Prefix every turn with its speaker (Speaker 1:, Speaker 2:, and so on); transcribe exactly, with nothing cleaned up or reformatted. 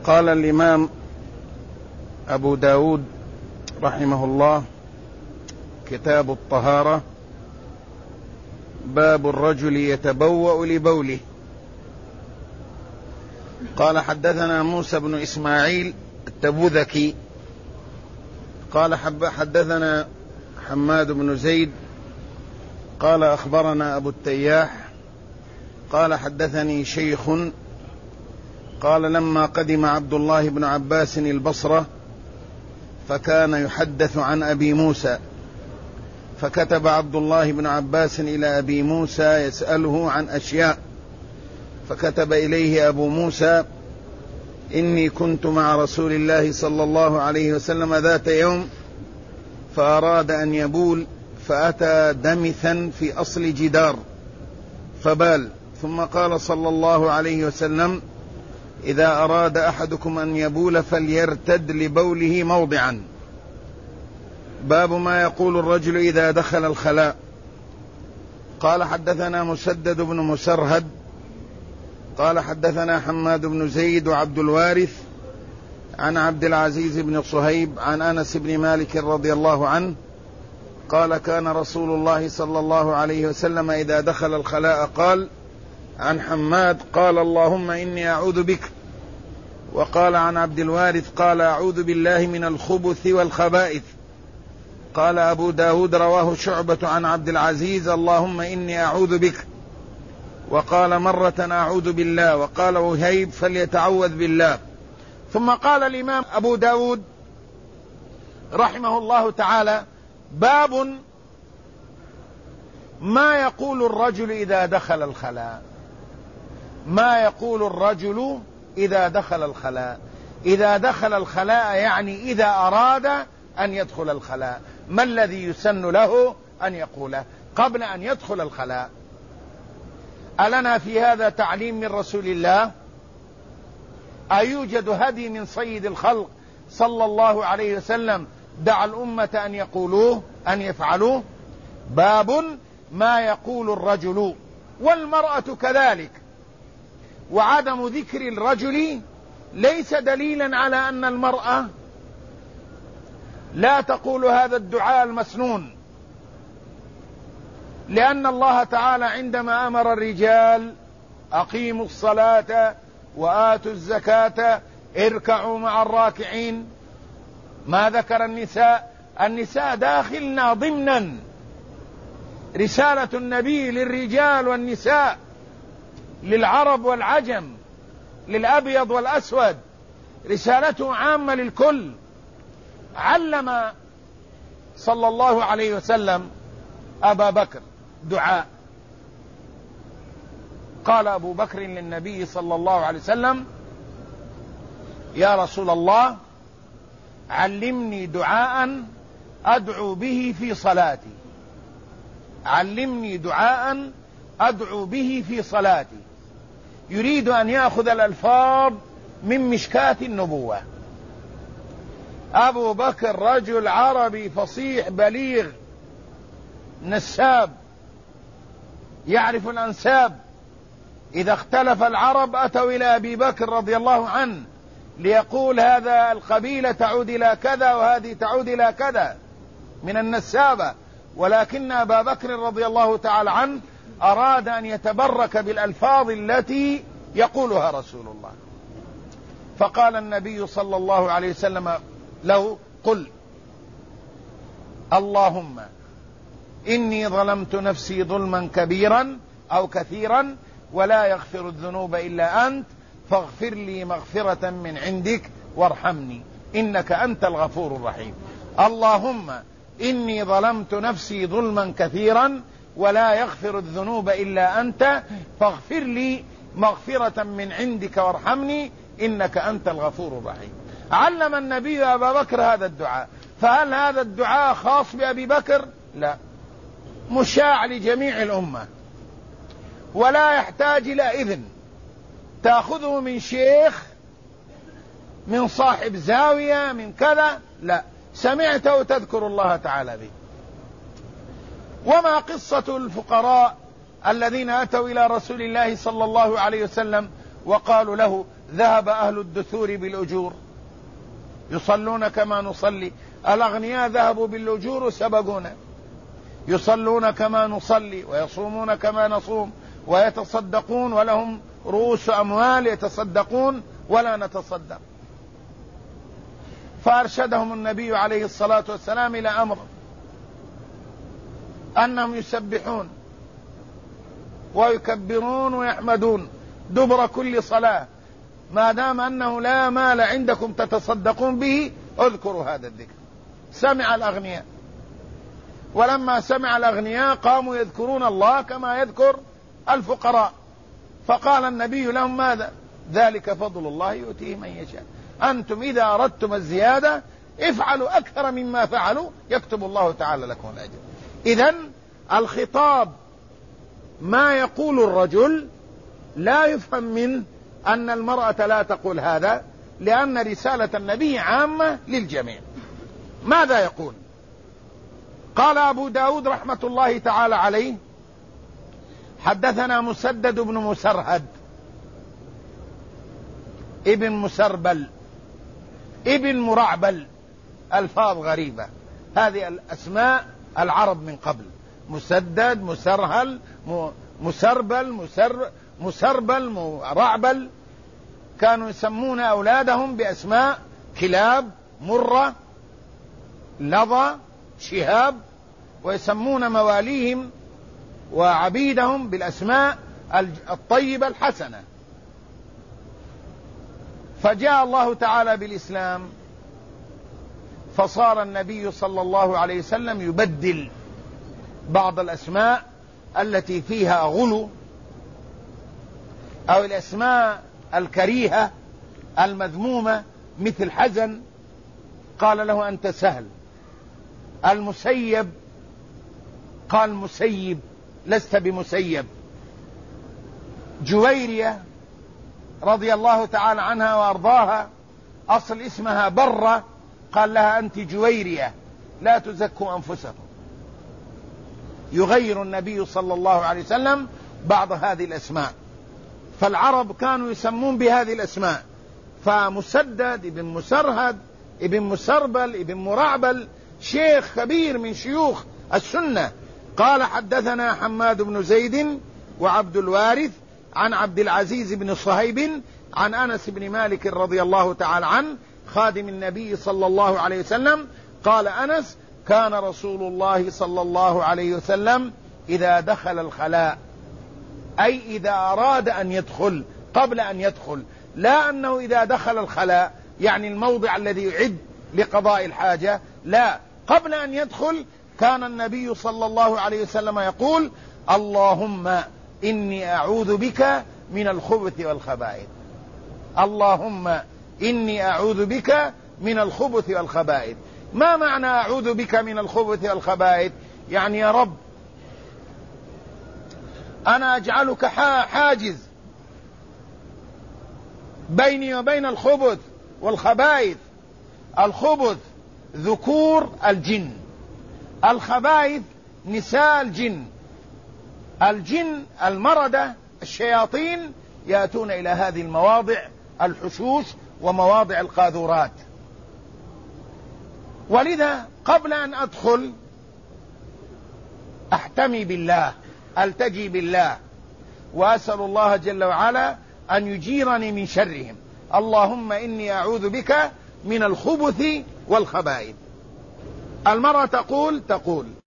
Speaker 1: قال الإمام أبو داود رحمه الله: كتاب الطهارة، باب الرجل يتبوأ لبوله. قال: حدثنا موسى بن إسماعيل التبوذكي قال حدثنا حماد بن زيد قال أخبرنا أبو التياح قال حدثني شيخ قال: لما قدم عبد الله بن عباس البصرة فكان يحدث عن أبي موسى، فكتب عبد الله بن عباس إلى أبي موسى يسأله عن أشياء، فكتب إليه أبو موسى: إني كنت مع رسول الله صلى الله عليه وسلم ذات يوم فأراد أن يبول، فأتى دمثا في أصل جدار فبال، ثم قال صلى الله عليه وسلم: إذا أراد أحدكم أن يبول فليرتد لبوله موضعا. باب ما يقول الرجل إذا دخل الخلاء. قال: حدثنا مسدد بن مسرهد قال حدثنا حماد بن زيد وعبد الوارث عن عبد العزيز بن صهيب عن أنس بن مالك رضي الله عنه قال: كان رسول الله صلى الله عليه وسلم إذا دخل الخلاء قال. عن حماد قال: اللهم إني أعوذ بك. وقال عن عبد الوارث قال: أعوذ بالله من الخبث والخبائث. قال أبو داود: رواه شعبة عن عبد العزيز: اللهم إني أعوذ بك. وقال مرة: أعوذ بالله. وقال وهيب: فليتعوذ بالله. ثم قال الإمام أبو داود رحمه الله تعالى: باب ما يقول الرجل إذا دخل الخلاء. ما يقول الرجل إذا دخل الخلاء. إذا دخل الخلاء يعني إذا أراد أن يدخل الخلاء، ما الذي يسن له أن يقوله قبل أن يدخل الخلاء؟ ألنا في هذا تعليم من رسول الله؟ أيوجد هدي من سيد الخلق صلى الله عليه وسلم دعا الأمة أن يقولوه أن يفعلوه؟ باب ما يقول الرجل، والمرأة كذلك. وعدم ذكر الرجل ليس دليلا على أن المرأة لا تقول هذا الدعاء المسنون، لأن الله تعالى عندما أمر الرجال: أقيموا الصلاة وآتوا الزكاة اركعوا مع الراكعين، ما ذكر النساء. النساء داخلنا ضمنا. رسالة النبي للرجال والنساء، للعرب والعجم، للأبيض والأسود، رسالته عامة للكل. علم صلى الله عليه وسلم أبا بكر دعاء. قال أبو بكر للنبي صلى الله عليه وسلم: يا رسول الله، علمني دعاء أدعو به في صلاتي. علمني دعاء أدعو به في صلاتي. يريد أن يأخذ الألفاظ من مشكاة النبوة. أبو بكر رجل عربي فصيح بليغ نساب، يعرف الأنساب. إذا اختلف العرب أتوا إلى أبي بكر رضي الله عنه ليقول: هذا القبيلة تعود إلى كذا وهذه تعود إلى كذا من النسابة. ولكن أبا بكر رضي الله تعالى عنه أراد أن يتبرك بالألفاظ التي يقولها رسول الله، فقال النبي صلى الله عليه وسلم له: قل اللهم إني ظلمت نفسي ظلما كبيرا أو كثيرا ولا يغفر الذنوب إلا أنت فاغفر لي مغفرة من عندك وارحمني إنك أنت الغفور الرحيم. اللهم إني ظلمت نفسي ظلما كثيرا ولا يغفر الذنوب إلا أنت فاغفر لي مغفرة من عندك وارحمني إنك أنت الغفور الرحيم. علم النبي أبا بكر هذا الدعاء. فهل هذا الدعاء خاص بأبي بكر؟ لا، مشاع لجميع الأمة، ولا يحتاج إلى إذن تأخذه من شيخ، من صاحب زاوية، من كذا. لا، سمعته تذكر الله تعالى به. وما قصة الفقراء الذين أتوا إلى رسول الله صلى الله عليه وسلم وقالوا له: ذهب أهل الدثور بالأجور يصلون كما نصلي، الأغنياء ذهبوا بالأجور وسبقونا، يصلون كما نصلي ويصومون كما نصوم ويتصدقون ولهم رؤوس أموال يتصدقون ولا نتصدق. فأرشدهم النبي عليه الصلاة والسلام إلى أمر أنهم يسبحون ويكبرون ويحمدون دبر كل صلاة، ما دام أنه لا مال عندكم تتصدقون به اذكروا هذا الذكر. سمع الأغنياء، ولما سمع الأغنياء قاموا يذكرون الله كما يذكر الفقراء، فقال النبي لهم ماذا؟ ذلك فضل الله يؤتيه من يشاء، أنتم إذا أردتم الزيادة افعلوا أكثر مما فعلوا يكتب الله تعالى لكم الأجر. إذن الخطاب ما يقول الرجل لا يفهم من أن المرأة لا تقول هذا، لأن رسالة النبي عامة للجميع. ماذا يقول؟ قال أبو داود رحمة الله تعالى عليه حدثنا مسدد بن مسرهد ابن مسربل ابن مرعبل، ألفاظ غريبة، هذه الأسماء العرب من قبل، مسدد مسرهل مسربل مسر مسربل مرعبل، كانوا يسمون أولادهم بأسماء كلاب مرة لظى شهاب، ويسمون مواليهم وعبيدهم بالأسماء الطيبة الحسنة. فجاء الله تعالى بالإسلام فصار النبي صلى الله عليه وسلم يبدل بعض الأسماء التي فيها غلو أو الأسماء الكريهة المذمومة مثل حزن قال له أنت سهل، المسيب قال مسيب لست بمسيب، جويرية رضي الله تعالى عنها وأرضاها أصل اسمها برة قال لها أنت جويرية لا تزكوا أنفسكم. يغير النبي صلى الله عليه وسلم بعض هذه الأسماء، فالعرب كانوا يسمون بهذه الأسماء، فمسدد ابن مسرهد ابن مسربل ابن مرعبل شيخ كبير من شيوخ السنة. قال حدثنا حماد بن زيد وعبد الوارث عن عبد العزيز بن صهيب عن أنس بن مالك رضي الله تعالى عنه خادم النبي صلى الله عليه وسلم قال أنس كان رسول الله صلى الله عليه وسلم إذا دخل الخلاء، أي إذا أراد أن يدخل قبل أن يدخل، لا أنه إذا دخل الخلاء يعني الموضع الذي يعد لقضاء الحاجة، لا، قبل أن يدخل كان النبي صلى الله عليه وسلم يقول اللهم إني أعوذ بك من الخبث والخبائث، اللهم إني أعوذ بك من الخبث والخبائث. ما معنى أعوذ بك من الخبث والخبائث؟ يعني يا رب أنا أجعلك حاجز بيني وبين الخبث والخبائث. الخبث ذكور الجن، الخبائث نساء الجن. الجن المردة الشياطين يأتون إلى هذه المواضع الحشوش ومواضع القاذورات، ولذا قبل أن أدخل أحتمي بالله، ألتجي بالله، وأسأل الله جل وعلا أن يجيرني من شرهم. اللهم إني أعوذ بك من الخبث والخبائث. المرأة تقول تقول